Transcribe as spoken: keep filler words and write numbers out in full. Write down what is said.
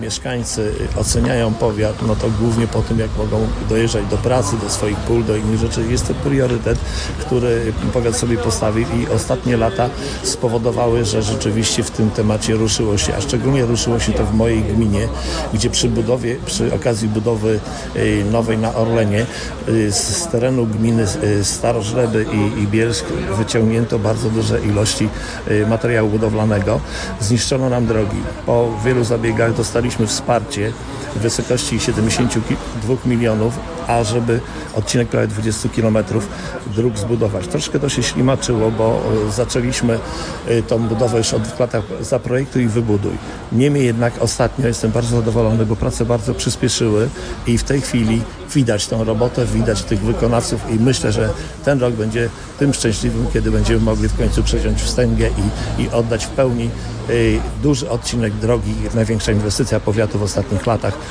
Mieszkańcy oceniają powiat, no to głównie po tym, jak mogą dojeżdżać do pracy, do swoich pól, do innych rzeczy. Jest to priorytet, który powiat sobie postawił i ostatnie lata spowodowały, że rzeczywiście w tym temacie ruszyło się, a szczególnie ruszyło się to w mojej gminie, gdzie przy budowie, przy okazji budowy nowej na Orlenie z terenu gminy Starożleby i, i Bielsk wyciągnięto bardzo duże ilości materiału budowlanego. Zniszczono nam drogi. Po wielu zabiegach dostaliśmy wsparcie w wysokości siedemdziesiąt dwa milionów, a żeby odcinek prawie dwadzieścia kilometrów dróg zbudować. Troszkę to się ślimaczyło, bo zaczęliśmy tą budowę już od dwóch latach zaprojektuj i wybuduj. Niemniej jednak ostatnio jestem bardzo zadowolony, bo prace bardzo przyspieszyły i w tej chwili widać tą robotę, widać tych wykonawców i myślę, że ten rok będzie tym szczęśliwym, kiedy będziemy mogli w końcu przeciąć wstęgę i, i oddać w pełni y, duży odcinek drogi, największa inwestycja powiatu w ostatnich latach.